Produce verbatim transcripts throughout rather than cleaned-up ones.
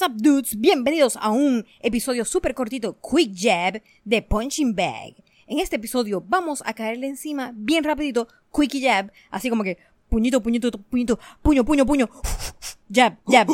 What's up, dudes? Bienvenidos a un episodio súper cortito, Quick Jab de Punching Bag. En este episodio vamos a caerle encima bien rapidito, Quick Jab, así como que puñito, puñito, puñito, puño, puño, puño, jab, jab.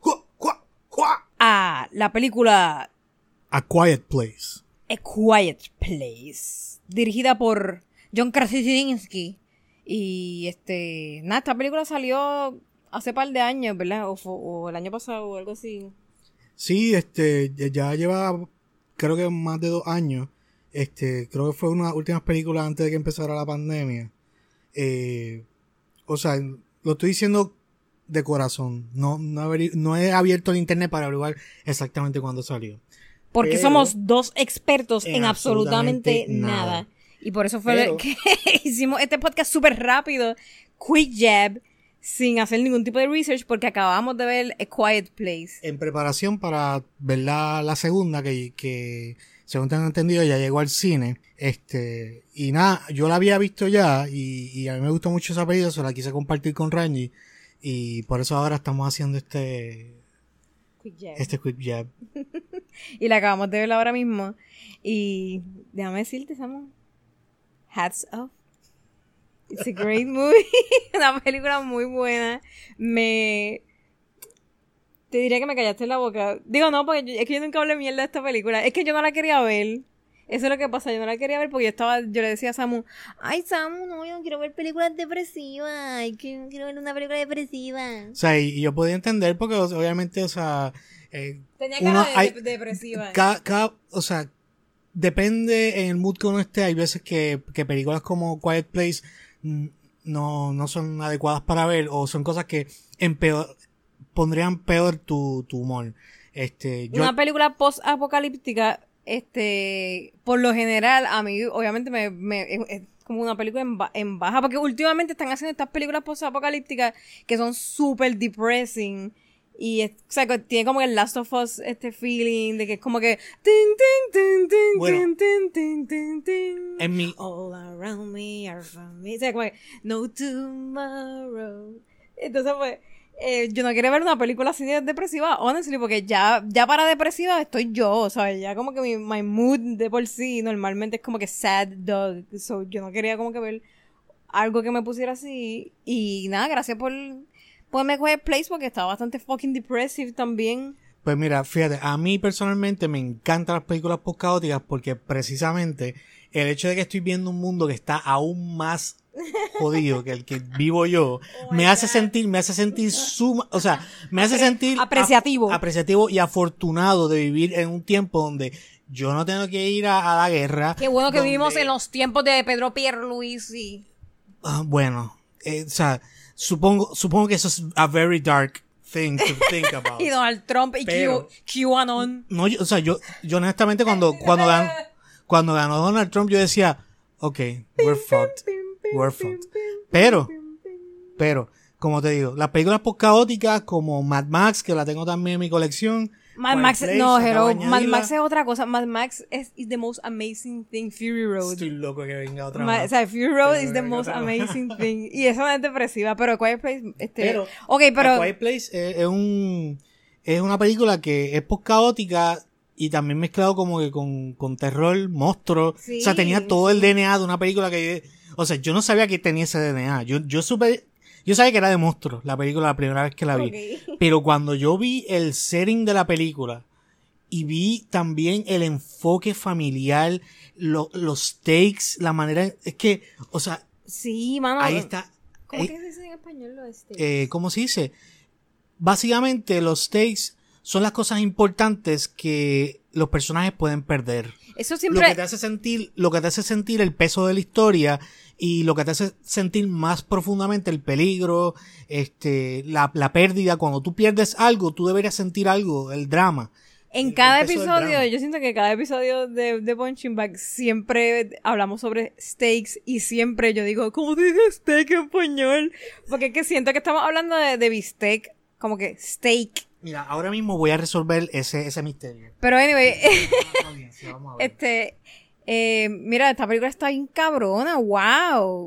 A la película A Quiet Place. A Quiet Place, dirigida por John Krasinski. Y este, nada, esta película salió hace par de años, ¿verdad? O, o el año pasado o algo así. Sí, este, ya lleva, creo que más de dos años. Este, creo que fue una de las últimas películas antes de que empezara la pandemia. Eh, o sea, lo estoy diciendo de corazón. No, no, haber, no he abierto el internet para averiguar exactamente cuándo salió. Porque Pero, somos dos expertos en, en absolutamente, absolutamente nada. nada. Y por eso fue Pero, que hicimos este podcast súper rápido, Quick Jab, sin hacer ningún tipo de research, porque acabamos de ver A Quiet Place. En preparación para ver la, la segunda, que, que según tengo entendido ya llegó al cine. Este, y nada, yo la había visto ya y, y a mí me gustó mucho esa película, se la quise compartir con Randy y por eso ahora estamos haciendo este Quick Jab. este Quick Jab. Y la acabamos de ver ahora mismo. Y déjame decirte, Samu, hats off. It's a great movie. Una película muy buena. Me... Te diría que me callaste la boca. Digo, no, porque yo, es que yo nunca hablé mierda de esta película. Es que yo no la quería ver. Eso es lo que pasa. Yo no la quería ver porque yo estaba... Yo le decía a Samu, ay, Samu, no, yo no quiero ver películas depresivas. Ay, que no quiero ver una película depresiva. O sea, y, y yo podía entender porque o sea, obviamente, o sea... Eh, Tenía uno, cara de, hay, de, depresiva. Cada, cada, o sea, depende en el mood que uno esté. Hay veces que, que películas como Quiet Place no, no son adecuadas para ver o son cosas que empeor, pondrían peor tu, tu humor. Este, yo, una película post-apocalíptica, este, por lo general, a mí, obviamente, me, me, es, es como una película en, ba- en baja, porque últimamente están haciendo estas películas post-apocalípticas que son súper depressing. Y es, o sea, que tiene como el Last of Us, este feeling de que es como que tin, tin, tin, tin, Bueno, tin, tin, tin, tin, en mi, all around me are from me. O sea, como que no tomorrow. Entonces, pues, eh, yo no quiero ver una película así de depresiva, honestly, porque ya, ya para depresiva estoy yo, ¿sabes? Ya como que mi my mood de por sí normalmente es como que sad dog. So, yo no quería como que ver algo que me pusiera así. Y nada, gracias por ponerme Quiet Place porque estaba bastante fucking depressive también. pues mira, fíjate, a mí personalmente me encantan las películas post-caóticas porque precisamente el hecho de que estoy viendo un mundo que está aún más jodido que el que vivo yo, Oh me my hace God. sentir, me hace sentir suma, o sea, me hace sentir apreciativo. ap- apreciativo y afortunado de vivir en un tiempo donde yo no tengo que ir a, a la guerra. Qué bueno que donde, vivimos en los tiempos de Pedro Pierluisi. ah, bueno, eh, o sea, supongo, supongo que eso es a very dark thing to think about. Y Donald Trump y Pero- Q, QAnon. No, yo, o sea, yo, yo honestamente cuando, cuando ganó, cuando ganó Donald Trump, yo decía, okay, we're fucked, we're fucked. Pero, pero, como te digo, las películas post-caóticas como Mad Max, que la tengo también en mi colección. Mad Quiet Max, Place, no, acabo Hero, de Mad añadirla. Max es otra cosa. Mad Max es is the most amazing thing. Fury Road. Estoy loco que venga otra Ma- más. o sea, Fury Road Pero is the venga most otra más. amazing thing. Y eso no es depresiva, pero Quiet Place, este... Pero, ok, pero... A Quiet Place es, es un, es una película que es post-caótica y también mezclado como que con, con terror, monstruo. Sí, o sea, tenía todo sí. el D N A de una película que yo, o sea, yo no sabía que tenía ese D N A. Yo, yo supe, yo sabía que era de monstruos la película la primera vez que la vi. Ok. Pero cuando yo vi el setting de la película y vi también el enfoque familiar, lo- los stakes, la manera, es que, o sea, Sí, mano. ahí está. ¿Cómo ahí- que se dice en español lo este? eh, ¿cómo se dice? Básicamente los stakes son las cosas importantes que los personajes pueden perder. Eso Lo siempre... que te hace sentir, lo que te hace sentir el peso de la historia y lo que te hace sentir más profundamente el peligro, este, la, la pérdida. Cuando tú pierdes algo, tú deberías sentir algo, el drama. En el cada peso del episodio, drama. yo siento que cada episodio de, de Punching Bag siempre hablamos sobre steaks y siempre yo digo, ¿cómo se dice steak en español? Porque es que siento que estamos hablando de, de bistec, como que steak. Mira, ahora mismo voy a resolver ese, ese misterio. Pero anyway, Audiencia, vamos a ver. este, eh, mira, esta película está bien cabrona, wow.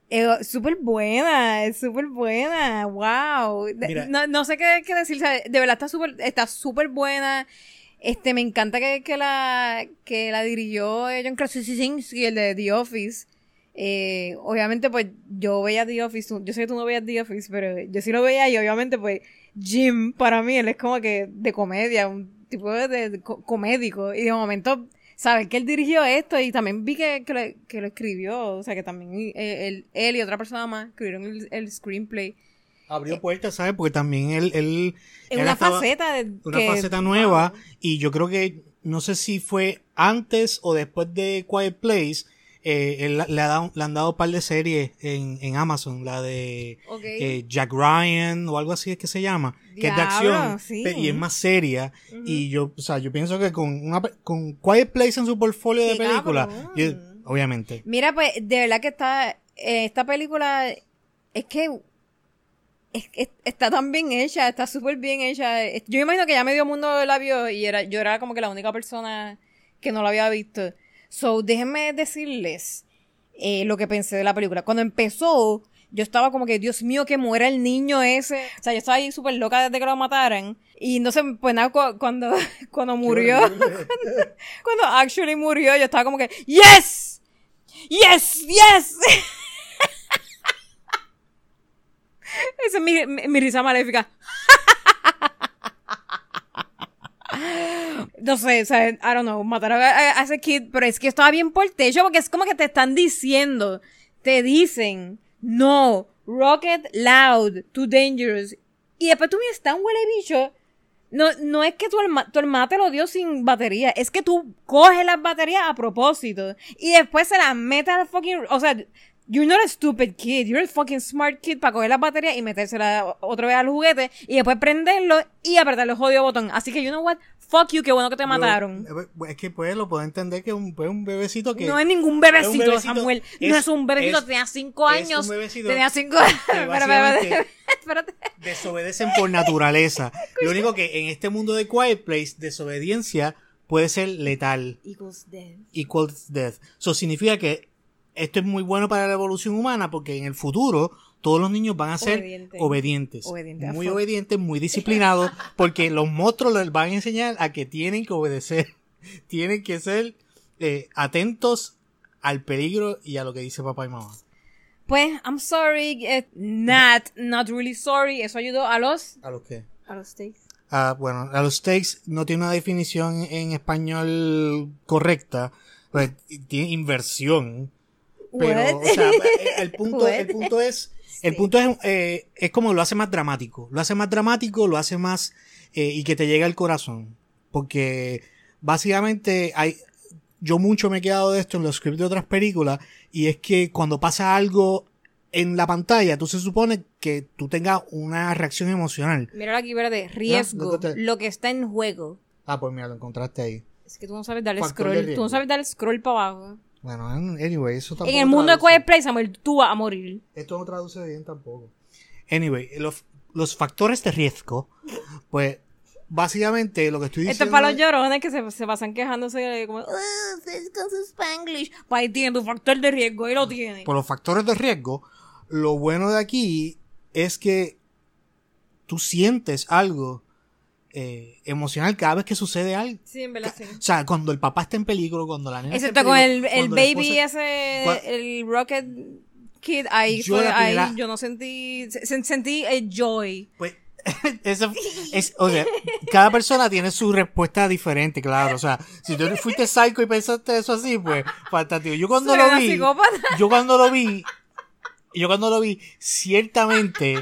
Es súper buena, es súper buena, wow. De, no, no sé qué, qué decir, o sea, de verdad está súper está súper buena. Este, me encanta que, que la que la dirigió John Krasinski, el de The Office. Eh, obviamente, pues, yo veía The Office, yo sé que tú no veías The Office, pero yo sí lo veía y obviamente, pues, Jim, para mí, él es como que de comedia, un tipo de, de, de co- comédico, y de momento, sabes que él dirigió esto y también vi que, que, lo, que lo escribió, o sea, que también eh, él, él y otra persona más escribieron el, el screenplay. Abrió eh, puertas, ¿sabes? Porque también él... él es él una estaba, faceta de... Una que, faceta nueva, wow. Y yo creo que, no sé si fue antes o después de Quiet Place, eh, él, le, ha dado, le han dado un par de series en, en Amazon, la de Okay. eh, Jack Ryan o algo así es que se llama, Diablo, que es de acción, sí. y es más seria, Uh-huh. y yo, o sea, yo pienso que con una con Quiet Place en su portfolio de películas, obviamente. Mira, pues, de verdad que está, eh, esta película, es que, es, es, está tan bien hecha, está súper bien hecha. Yo me imagino que ya medio mundo la vio y era, yo era como que la única persona que no la había visto. So, déjenme decirles eh, lo que pensé de la película. Cuando empezó, yo estaba como que, Dios mío, que muera el niño ese. O sea, yo estaba ahí súper loca desde que lo mataran. Y no sé, pues nada, cu- cuando, cuando murió, cuando, cuando actually murió, yo estaba como que, ¡Yes! ¡Yes! ¡Yes! Esa es mi, mi, mi risa maléfica. No sé, o sea, I don't know, matar a, a, a ese kid, pero es que estaba bien por techo, porque es como que te están diciendo, te dicen, no, rocket loud, too dangerous, y después tú vienes tan huele bicho, no, no es que tu hermano, tu hermana te lo dio sin batería, es que tú coges las baterías a propósito, y después se las metes al fucking, o sea, you're not a stupid kid, you're a fucking smart kid para coger las baterías y metérsela otra vez al juguete, y después prenderlo y apretarle el jodido botón, así que you know what, fuck you, qué bueno que te mataron. Yo, es que pues lo puedo entender que es un, pues, un bebecito que... No es ningún bebecito, es un bebecito Samuel. Es, no es un bebecito, es, tenía cinco años. Es un bebecito tenía cinco años. Espérate, espérate. Desobedecen por naturaleza. Lo único que en este mundo de Quiet Place, desobediencia puede ser letal. Equals death. Equals death. Eso significa que esto es muy bueno para la evolución humana porque en el futuro todos los niños van a ser Obediente. obedientes. Obediente, muy obedientes, muy disciplinados, porque los monstruos les van a enseñar a que tienen que obedecer. Tienen que ser eh, atentos al peligro y a lo que dice papá y mamá. Pues, I'm sorry, eh, not, not really sorry. Eso ayudó a los... ¿A los qué? A los steaks. Ah, bueno, a los steaks no tiene una definición en español correcta, pues tiene inversión. Pero, What? o sea, el punto, el punto es, el punto es, eh, es como lo hace más dramático. Lo hace más dramático, lo hace más, eh, y que te llega al corazón. Porque, básicamente, hay, yo mucho me he quedado de esto en los scripts de otras películas, y es que cuando pasa algo en la pantalla, tú se supone que tú tengas una reacción emocional. Mira aquí, verde, riesgo, ¿No? lo que está en juego. Ah, pues mira, lo encontraste ahí. Es que tú no sabes darle Factor scroll, tú no sabes darle scroll para abajo. Bueno, anyway, eso tampoco En el mundo traduce. de Quiet Place, Samuel, tú vas a morir. Esto no traduce bien tampoco. Anyway, los, los factores de riesgo, pues, básicamente lo que estoy Esto diciendo... es para los llorones que se, se pasan quejándose de como, ustedes con su Spanglish. Pues ahí tiene tu factor de riesgo, ahí lo tiene. Por los factores de riesgo, lo bueno de aquí es que tú sientes algo eh, emocional cada vez que sucede algo. Sí, en verdad, sí. O sea, cuando el papá está en peligro, cuando la nena Excepto está en con peligro, el, el cuando la baby esposa- ese, Cua- el Rocket Kid, ahí Yo fue, la primera- ahí yo no sentí, se- sentí el joy. Pues, eso es, o sea, cada persona tiene su respuesta diferente, claro. O sea, si tú fuiste psycho y pensaste eso así, pues, fantástico. Yo cuando Soy lo una vi, psicópata. yo cuando lo vi, yo cuando lo vi, ciertamente,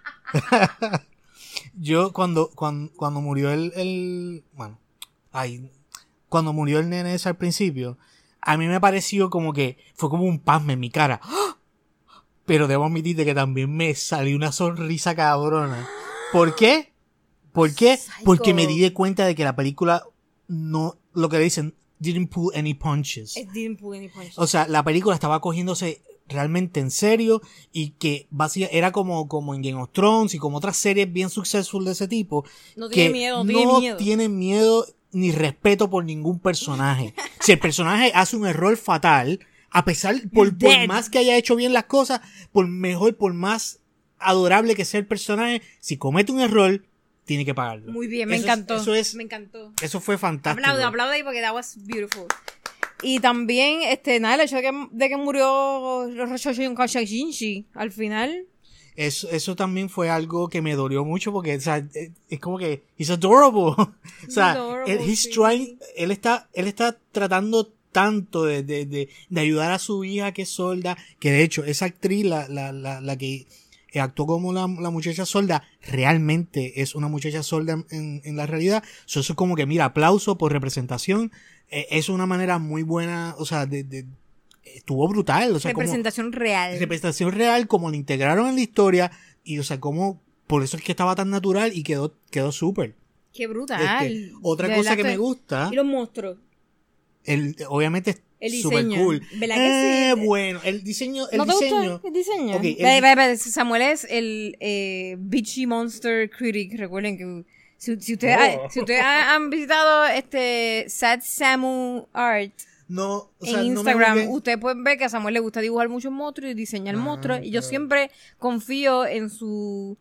yo cuando, cuando, cuando murió el, el, bueno, ay, cuando murió el nene ese al principio, a mí me pareció como que fue como un pasme en mi cara. Pero debo admitirte que también me salió una sonrisa cabrona. ¿Por qué? ¿Por qué? Psycho. Porque me di de cuenta de que la película no, lo que le dicen, didn't pull any punches. It didn't pull any punches. O sea, la película estaba cogiéndose realmente en serio y que básicamente era como, como en Game of Thrones y como otras series bien successful de ese tipo. No que tiene miedo, no tiene no miedo. tienen miedo ni respeto por ningún personaje. Si el personaje hace un error fatal, A pesar, por, por Dead. más que haya hecho bien las cosas, por mejor, por más adorable que sea el personaje, si comete un error, tiene que pagarlo. Muy bien, me Eso encantó. Es, eso es, me encantó. eso fue fantástico. Aplaude, aplaude ahí porque that was beautiful. Y también, este, nada, el hecho de que, de que murió Roshoshon Kashinji al final. Eso, eso también fue algo que me dolió mucho porque, o sea, es, es como que he's adorable. o sea, Adorable, él, he's sí. trying, él está, él está tratando tanto de, de, de, de ayudar a su hija que es sorda, que de hecho, esa actriz, la, la, la, la que actuó como la, la muchacha sorda, realmente es una muchacha sorda en, en la realidad. So, eso es como que, mira, aplauso por representación. Eh, es una manera muy buena, o sea, de, de estuvo brutal, o sea, Representación como, real. representación real, como lo integraron en la historia, y o sea, como, por eso es que estaba tan natural y quedó, quedó súper. Qué brutal. Este, otra De cosa verdad que me gusta, Y los monstruos. el, obviamente El es súper diseño. cool. ¿Verdad que Eh, sí? bueno, el diseño, el ¿No te diseño. gustó el diseño? Ok, el- Ve, ve, ve, Samuel es el eh, Bitchy Monster Critic. Recuerden que si, si ustedes Oh. si ustedes han han visitado este Sad Samu Art No, o sea, en no me Instagram, busquen- ustedes pueden ver que a Samuel le gusta dibujar muchos monstruos y diseñar Ah, monstruos. Y yo claro. siempre confío en su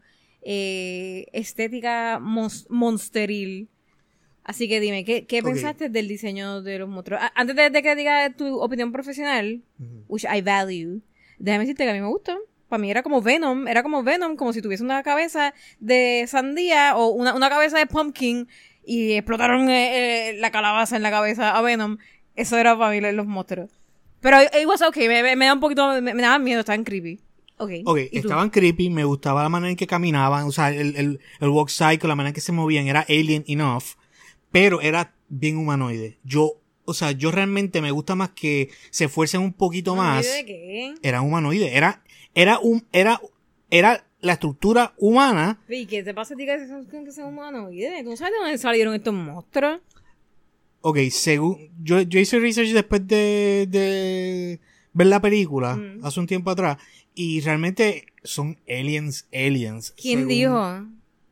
eh, estética mons- monsteril. Así que dime, ¿qué, qué Ok. pensaste del diseño de los monstruos? A- Antes de, de que digas tu opinión profesional, Ujú. which I value, déjame decirte que a mí me gusta. Para mí era como Venom, era como Venom, como si tuviese una cabeza de sandía o una, una cabeza de pumpkin y explotaron eh, eh, la calabaza en la cabeza a Venom. Eso era para mí los monstruos. Pero it was okay, me, me, me da un poquito, me, me daban miedo, estaban creepy. Okay. Ok, ¿Y tú? estaban creepy, me gustaba la manera en que caminaban, o sea, el, el, el walk cycle, la manera en que se movían, era alien enough, pero era bien humanoide. Yo, o sea, yo realmente me gusta más que se esfuercen un poquito más. ¿De qué? Era humanoide, era, era un, era, era la estructura humana. ¿Y qué te pasa a ti que son, que son humanoides? ¿Tú no sabes de dónde salieron estos monstruos? Ok, según, yo, yo hice research después de, de ver la película, Mm. hace un tiempo atrás, y realmente son aliens, aliens. ¿Quién según dijo?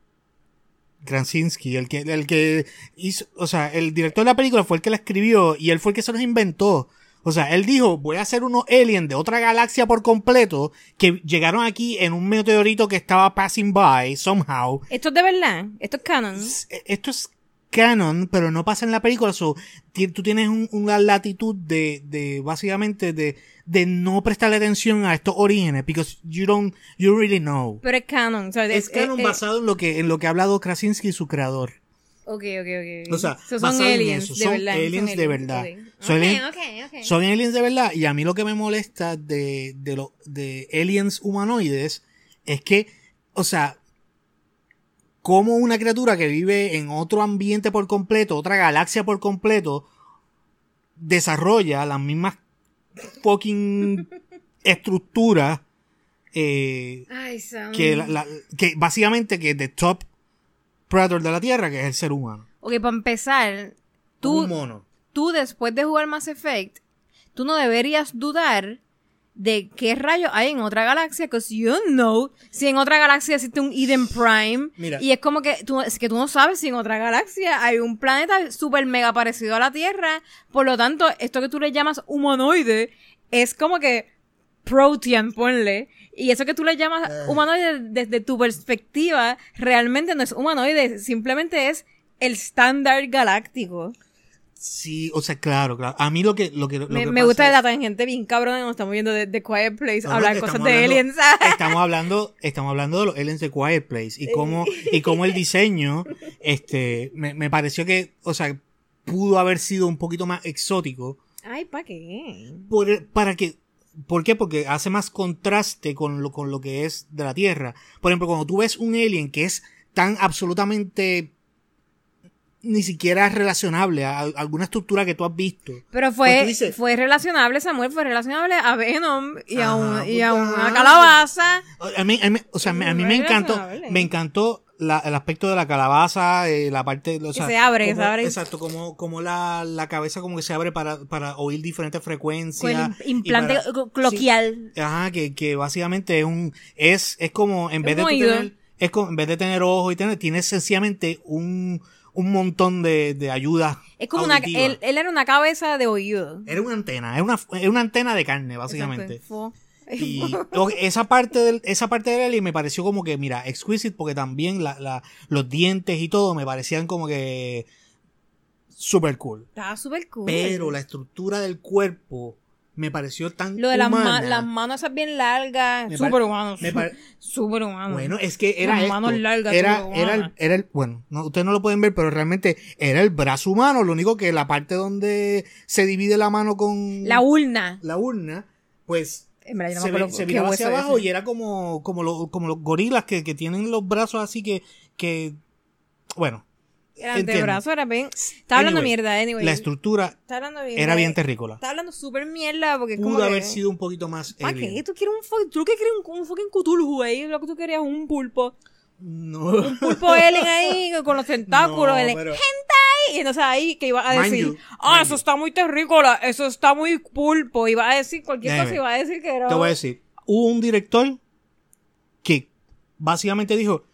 Krasinski, el que, el que hizo, o sea, el director de la película fue el que la escribió y él fue el que se los inventó. O sea, él dijo, voy a hacer unos aliens de otra galaxia por completo que llegaron aquí en un meteorito que estaba passing by somehow. ¿Esto es de verdad? ¿Esto es canon? Esto es canon, pero no pasa en la película. So, ti- tú tienes un- una latitud de, de básicamente de, de no prestarle atención a estos orígenes, because you don't, you don't really know. Pero es canon. O sea, Es canon eh, eh, basado en lo que, en lo que ha hablado Krasinski, su creador. Ok, ok, ok. O sea, So, son basado en aliens, eso, de son verdad. aliens son de verdad. Ok, Son ok, alien- ok, ok. Son aliens de verdad, y a mí lo que me molesta de, de, lo, de aliens humanoides es que, o sea, como una criatura que vive en otro ambiente por completo, otra galaxia por completo, desarrolla las mismas fucking estructuras eh, Ay, Sam. que, la- la- que básicamente que the top predator de la Tierra, que es el ser humano. Ok, para empezar, Un tú, mono. tú después de jugar Mass Effect, tú no deberías dudar de qué rayos hay en otra galaxia, because you know si en otra galaxia existe un Eden Prime. Mira. Y es como que tú, es que tú no sabes si en otra galaxia hay un planeta súper mega parecido a la Tierra. Por lo tanto, esto que tú le llamas humanoide es como que protean, ponle. Y eso que tú le llamas humanoide desde tu perspectiva realmente no es humanoide, simplemente es el estándar galáctico. Sí, o sea, claro, claro. A mí lo que, lo que, lo Me, que me pasa gusta es- la tangente bien cabrón, nos estamos viendo de, de Quiet Place, No, no, hablar estamos cosas de hablando- aliens. Estamos hablando, estamos hablando de los aliens de Quiet Place y cómo, y cómo el diseño, este, me, me pareció que, o sea, pudo haber sido un poquito más exótico. Ay, ¿para qué? Por, para que, ¿por qué? Porque hace más contraste con lo, con lo que es de la Tierra. Por ejemplo, cuando tú ves un alien que es tan absolutamente ni siquiera relacionable a, a alguna estructura que tú has visto. Pero Pues fue, tú dices- fue relacionable, Samuel, fue relacionable a Venom y a, Ajá, un- y a pues, una ajá. calabaza. A mí, a mí- o sea, a mí, a mí me Muy encantó, relacionable. me encantó la- el aspecto de la calabaza, eh, la parte, o sea, se abre, como- se abre. Exacto, como, como la, la cabeza como que se abre para, para oír diferentes Con frecuencias. el implante y para- clo- cloquial. sí, ajá, que, que básicamente es un, es, es como, en vez Un de tú oído. tener, es como, en vez de tener ojos y tener, tienes sencillamente un, un montón de, de ayudas. Es como una, él, él era una cabeza de oído. Era una antena, era una, era una antena de carne, básicamente. Exacto. Y esa parte del, esa parte del alien me pareció como que, mira, exquisite, porque también la, la, los dientes y todo me parecían como que super cool. Estaba super cool. Pero la estructura del cuerpo me pareció tan Lo de las, humana. ma- las manos esas bien largas, super humano. Pare- super humano. Bueno, es que era las esto. manos largas, era, era, el, era el, bueno, no, ustedes no lo pueden ver, pero realmente era el brazo humano, lo único que la parte donde se divide la mano con la urna. La urna, pues en verdad, yo no se, me ve, se miraba hacia abajo ese. Y era como, como, lo, como los gorilas que, que tienen los brazos así que, que bueno. El antebrazo era bien. Estaba hablando anyway, mierda, anyway. La estructura bien, era bien terrícola. Estaba hablando súper mierda porque pudo como haber que... sido un poquito más. ¿Para qué? ¿Tú quieres un fucking, tú qué quieres un, un fucking Cthulhu ahí? Lo que tú querías un pulpo. No. Un pulpo alien ahí con los tentáculos. No, pero... hentai. Y entonces ahí que iba a decir, you, ah, eso you. está muy terrícola, eso está muy pulpo. Iba a decir cualquier Déjame. cosa, iba a decir que era. Te voy a decir, hubo un director que básicamente dijo: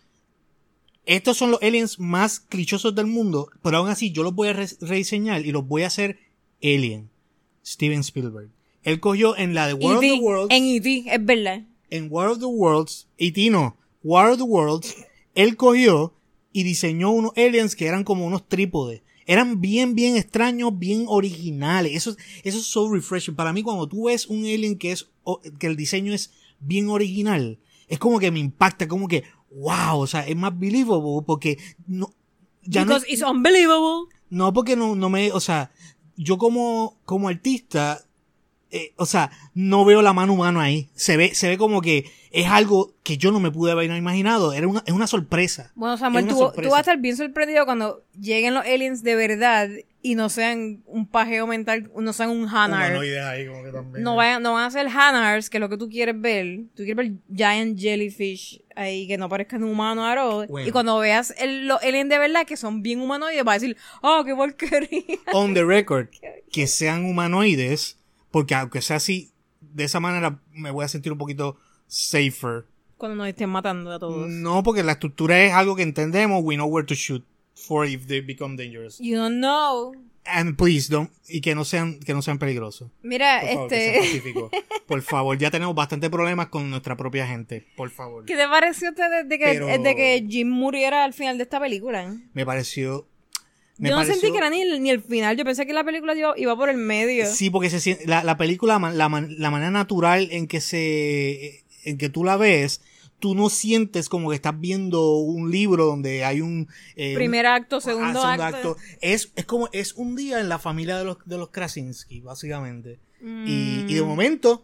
estos son los aliens más clichosos del mundo, pero aún así yo los voy a re rediseñar y los voy a hacer alien. Steven Spielberg. Él cogió en la de War of the Worlds. En E T, es verdad. En War of the Worlds, E T no, War of the Worlds, él cogió y diseñó unos aliens que eran como unos trípodes. Eran bien, bien extraños, bien originales. Eso, eso es so refreshing. Para mí, cuando tú ves un alien que es, que el diseño es bien original, es como que me impacta, como que, wow, o sea, es más believable porque no, ya Because no, it's unbelievable. No, porque no, no me, o sea, yo como, como artista, eh, o sea, no veo la mano humana ahí. Se ve, se ve como que es algo que yo no me pude haber imaginado. Era una, es una sorpresa. Bueno, Samuel, tú, tú vas a estar bien sorprendido cuando lleguen los aliens de verdad y no sean un pajeo mental, no sean un Hanar. Ahí, como que también. No vayan, no van a ser Hanars, que es lo que tú quieres ver. Tú quieres ver giant jellyfish ahí que no parezcan humanos at all. Bueno. Y cuando veas el, los aliens de verdad que son bien humanoides, vas a decir, oh, qué porquería. On the record, que sean humanoides, porque aunque sea así, de esa manera me voy a sentir un poquito safer. Cuando nos estén matando a todos. No, porque la estructura es algo que entendemos. We know where to shoot for if they become dangerous. You don't know. And please don't, y que no sean, que no sean peligrosos. Mira, por favor, este. Que sean pacíficos. Por favor, ya tenemos bastante problemas con nuestra propia gente. Por favor. ¿Qué te pareció de que, Pero... de que Jim muriera al final de esta película? Me pareció. Me yo no pareció... sentí que era ni el, ni el final. Yo pensé que la película iba, iba por el medio. Sí, porque se la, la película, la, la manera natural en que se, en que tú la ves, tú no sientes como que estás viendo un libro donde hay un eh, primer acto, segundo, ah, segundo acto. acto. Es, es como, es un día en la familia de los, de los Krasinski, básicamente. Mm. Y, y de momento.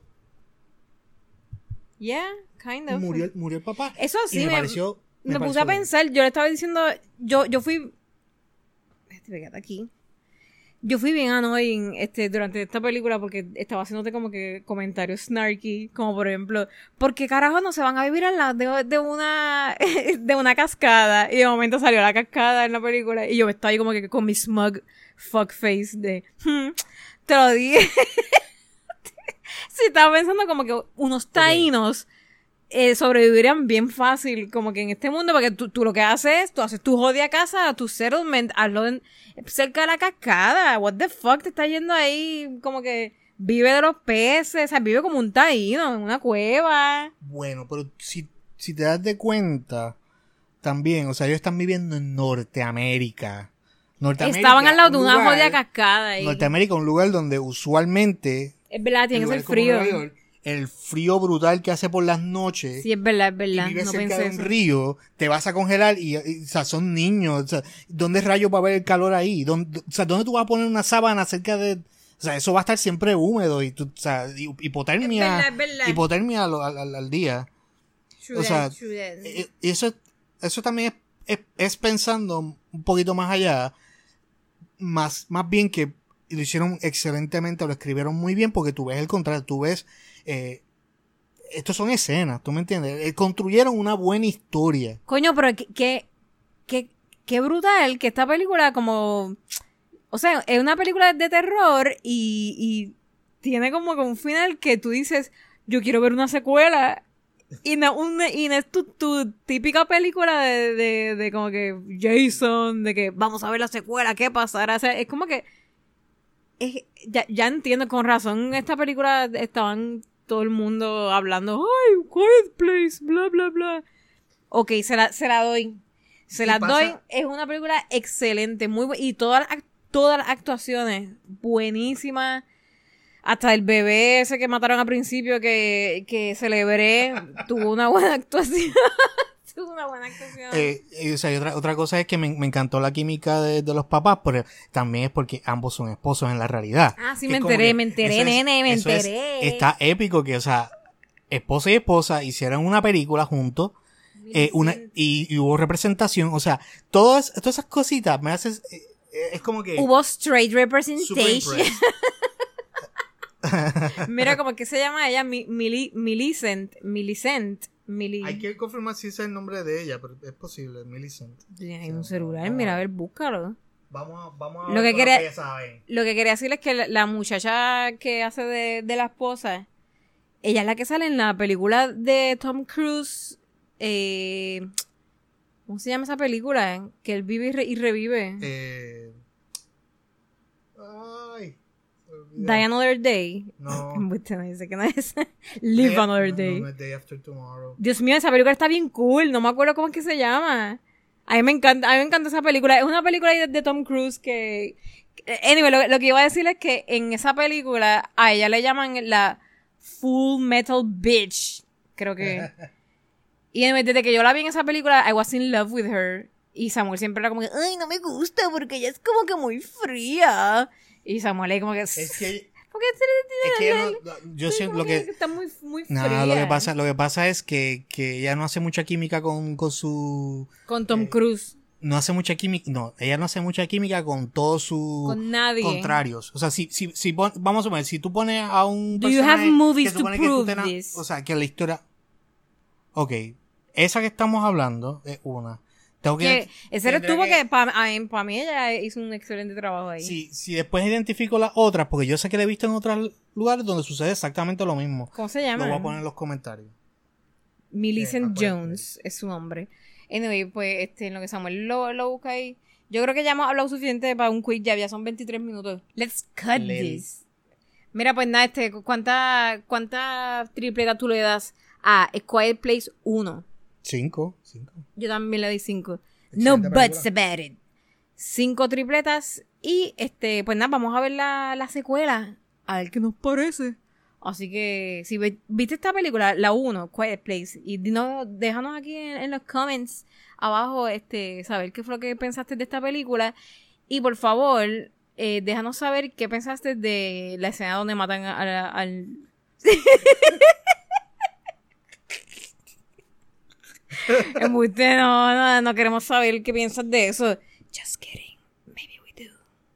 Yeah, kind of. Murió, murió el papá. Eso sí, y me, me, pareció, me, me puse a pensar, yo le estaba diciendo, yo, yo fui. Fíjate aquí. Yo fui bien annoying este, durante esta película porque estaba haciéndote como que comentarios snarky, como por ejemplo, ¿por qué carajo no se van a vivir al lado de, de una de una cascada? Y de momento salió la cascada en la película y yo estaba ahí como que con mi smug fuck face de, hmm, te lo dije. Sí, estaba pensando como que unos taínos okay. Eh, sobrevivirían bien fácil como que en este mundo, porque tú, tú lo que haces es, tú haces tu jodida casa, tu settlement, hazlo en, cerca de la cascada. What the fuck, te está yendo ahí como que vive de los peces, o sea, vive como un taíno en una cueva. Bueno, pero si, si te das de cuenta también, o sea, ellos están viviendo en Norteamérica. Norteamérica Estaban al lado de una jodida cascada ahí. Norteamérica, un lugar donde usualmente es verdad, tiene que ser frío. El frío brutal que hace por las noches. Sí, es verdad, es verdad. Y vives no cerca pensé de un eso. río, te vas a congelar y, y, o sea, son niños. O sea, ¿dónde rayos va a haber el calor ahí? ¿Dónde, o sea, ¿dónde tú vas a poner una sábana cerca de...? O sea, eso va a estar siempre húmedo y, tú, o sea, hipotermia, es verdad, es verdad. hipotermia al, al, al día. True o sea, that, true that. Eh, eso, eso también es, es, es pensando un poquito más allá, más, más bien que lo hicieron excelentemente, lo escribieron muy bien, porque tú ves el contrario, tú ves... Eh, estos son escenas, ¿tú me entiendes? Eh, construyeron una buena historia. Coño, pero qué, qué, qué, qué brutal que esta película como... O sea, es una película de terror y, y tiene como que un final que tú dices, yo quiero ver una secuela. Y no, un, y no es tu, tu típica película de, de, de como que Jason, de que vamos a ver la secuela, ¿qué pasará? O sea, es como que es, ya, ya entiendo, con razón esta película estaban todo el mundo hablando, ay, Quiet Place, bla, bla, bla. Ok, se la, se la doy. Se la pasa? doy. Es una película excelente, muy buena. Y todas las, todas las actuaciones buenísimas. Hasta el bebé ese que mataron al principio que, que celebré tuvo una buena actuación. tuvo una buena actuación. Eh, eh, o sea, y otra, otra cosa es que me, me encantó la química de, de los papás, pero también es porque ambos son esposos en la realidad. Ah, sí, me enteré, me enteré, es, nene, me enteré. Es, está épico que, o sea, esposa y esposa hicieron una película juntos. Eh, una, y, y hubo representación, o sea, todas, todas esas cositas me haces, eh, es como que... Hubo straight representation. Mira, como que se llama ella, Mili, Millicent, Millicent, Mili... Hay que confirmar si ese es el nombre de ella, pero es posible, Millicent. Hay un celular, mira, a ver, búscalo. Vamos a, vamos a lo ver que quería, lo que saben. Lo que quería decirles es que la, la muchacha que hace de, de la esposa, ella es la que sale en la película de Tom Cruise, eh... ¿cómo se llama esa película? Que él vive y, re, y revive. Eh... Ay... Die Another Day. No. no dice que no es. Live Day, Another no, Day. No, no, Day After Tomorrow. Dios mío, esa película está bien cool. No me acuerdo cómo es que se llama. A mí me encanta, a mí me encanta esa película. Es una película de, de Tom Cruise que... Anyway, lo, lo que iba a decir es que en esa película a ella le llaman la Full Metal Bitch. Creo que... Y desde que yo la vi en esa película, I was in love with her. Y Samuel siempre era como que, ay, no me gusta porque ella es como que muy fría. Y Samuel es como que... Es que... Porque es que no, no, yo siento lo que... Está muy, muy no, fría. lo que pasa, lo que pasa es que, que ella no hace mucha química con, con su... Con Tom eh, Cruise. No hace mucha química... No, ella no hace mucha química con todos sus... Con nadie. Contrarios. O sea, si, si, si pon, vamos a ver, si tú pones a un Do you have movies que to prove tengas, this? o sea, que la historia... Ok, esa que estamos hablando es una. Tengo que... que ese eres tú porque para pa mí ella hizo un excelente trabajo ahí. Si, si después identifico las otras, porque yo sé que la he visto en otros lugares donde sucede exactamente lo mismo. ¿Cómo se llama? Lo voy a poner en los comentarios. Millicent eh, Jones es su nombre. Anyway, pues este, en lo que Samuel lo, lo busca ahí. Yo creo que ya hemos hablado suficiente para un quiz, ya, ya son veintitrés minutos. Let's cut Lel. this. Mira, pues nada, este, ¿cuánta, cuánta tripleta tú le das a A Quiet Place uno? Cinco, cinco. Yo también le doy cinco. No buts about it. Cinco tripletas. Y este, pues nada, vamos a ver la, la secuela. A ver qué nos parece. Así que, si ve, viste esta película, la uno, Quiet Place, y dinos, déjanos aquí en, en los comments abajo, este, saber qué fue lo que pensaste de esta película. Y por favor, eh, déjanos saber qué pensaste de la escena donde matan a, a, al... Embuste, no, no, no queremos saber qué piensas de eso. Just kidding. Maybe we do.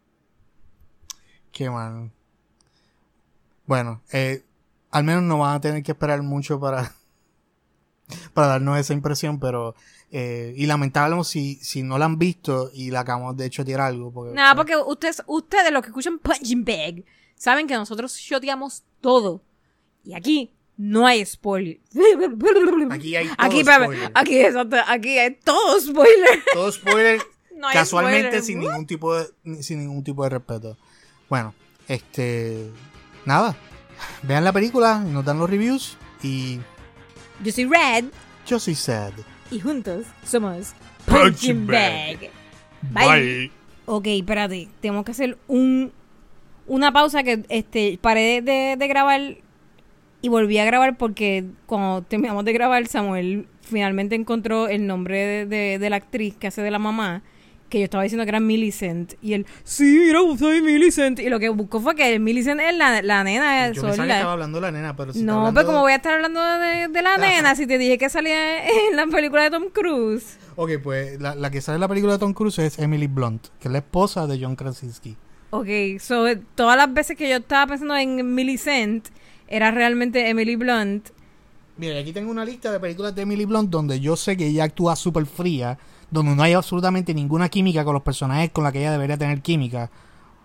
Qué mal. Bueno, eh, al menos no van a tener que esperar mucho para para darnos esa impresión, pero eh, y lamentable si, si no la han visto y la acabamos de chotear algo. Porque, Nada, porque ustedes, ustedes los que escuchan Punching Bag, saben que nosotros choteamos todo. Y aquí no hay spoiler. Aquí hay todo aquí, spoiler. Aquí, exacto, aquí hay todo spoiler. Todo spoiler, no hay casualmente spoiler. sin ningún tipo de sin ningún tipo de respeto. Bueno, este nada. Vean la película, nos dan los reviews y yo soy Red. Yo soy Sad. Y juntos somos Punching Punching Bag. Bye. Bye. Ok, espérate, tenemos que hacer un una pausa que este paré de, de grabar y volví a grabar porque cuando terminamos de grabar Samuel finalmente encontró el nombre de, de, de la actriz que hace de la mamá, que yo estaba diciendo que era Millicent, y él, sí, mira, soy Millicent, y lo que buscó fue que Millicent es la, la nena yo pensaba que estaba hablando de la nena, pero si no, pero como voy a estar hablando de, de la nena si te dije que salía en la película de Tom Cruise. Ok, pues la, la que sale en la película de Tom Cruise es Emily Blunt, que es la esposa de John Krasinski. Ok, so todas las veces que yo estaba pensando en Millicent era realmente Emily Blunt. Mira, aquí tengo una lista de películas de Emily Blunt donde yo sé que ella actúa súper fría, donde no hay absolutamente ninguna química con los personajes con la que ella debería tener química.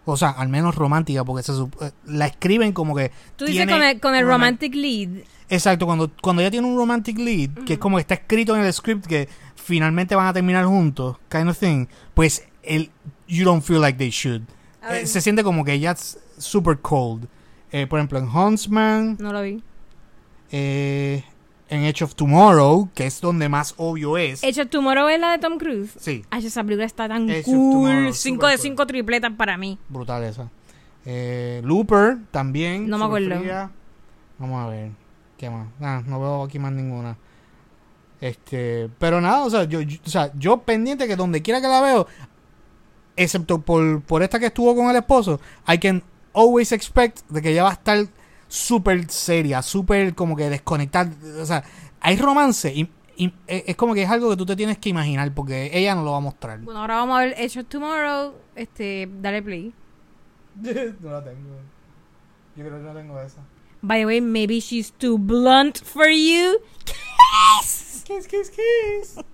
O sea, al menos romántica, porque se sup- la escriben como que... Tú dices tiene con el, con el una- romantic lead. Exacto, cuando, cuando ya tiene un romantic lead, uh-huh. que es como que está escrito en el script que finalmente van a terminar juntos, kind of thing, pues el you don't feel like they should. Eh, se siente como que ya es super cold. Eh, por ejemplo, en Huntsman... No lo vi. Eh, en Edge of Tomorrow, que es donde más obvio es. Edge of Tomorrow es la de Tom Cruise. Sí. Ay, esa película está tan Edge of cool. Tomorrow, cinco de super cinco tripletas para mí. Brutal esa. Eh, Looper también. No me super acuerdo. fría. Vamos a ver. ¿Qué más? Ah, no veo aquí más ninguna. Este, pero nada, o sea, yo, yo, o sea, yo pendiente que donde quiera que la veo, excepto por, por esta que estuvo con el esposo, I can always expect de que ella va a estar súper seria, súper como que desconectar. O sea, hay romance y, y es como que es algo que tú te tienes que imaginar porque ella no lo va a mostrar. Bueno, ahora vamos a ver Edge of Tomorrow. Este, dale play. No la tengo. Yo creo que no tengo esa. By the way, maybe she's too blunt for you. Kiss, kiss, kiss.